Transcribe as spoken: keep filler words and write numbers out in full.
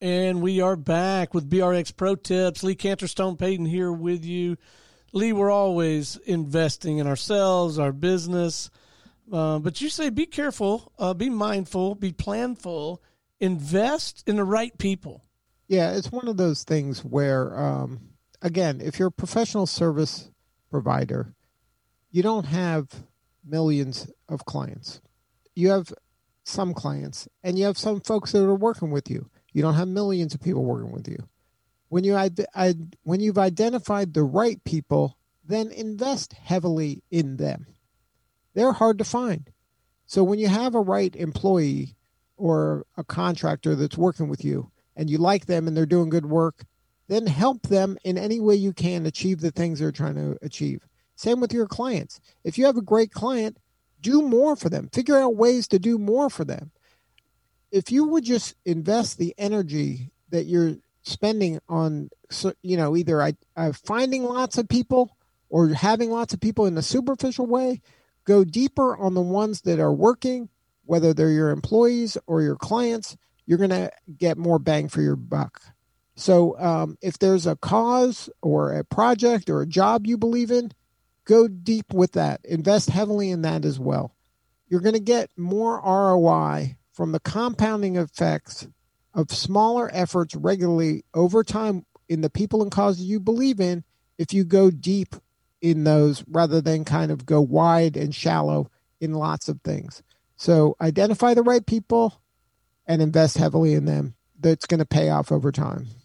And we are back with B R X Pro Tips. Lee Canterstone Payton here with you. Lee, we're always investing in ourselves, our business. Uh, but you say be careful, uh, be mindful, be planful, invest in the right people. Yeah, it's one of those things where, um, again, if you're a professional service provider, you don't have millions of clients. You have some clients, and you have some folks that are working with you. You don't have millions of people working with you. When you I, when you've identified the right people, then invest heavily in them. They're hard to find. So when you have a right employee or a contractor that's working with you and you like them and they're doing good work, then help them in any way you can achieve the things they're trying to achieve. Same with your clients. If you have a great client, do more for them. Figure out ways to do more for them. If you would just invest the energy that you're spending on, you know, either I, uh, finding lots of people or having lots of people in a superficial way, go deeper on the ones that are working, whether they're your employees or your clients, you're going to get more bang for your buck. So um, if there's a cause or a project or a job you believe in, go deep with that. Invest heavily in that as well. You're going to get more R O I from the compounding effects of smaller efforts regularly over time in the people and causes you believe in if you go deep in those rather than kind of go wide and shallow in lots of things. So identify the right people and invest heavily in them. That's going to pay off over time.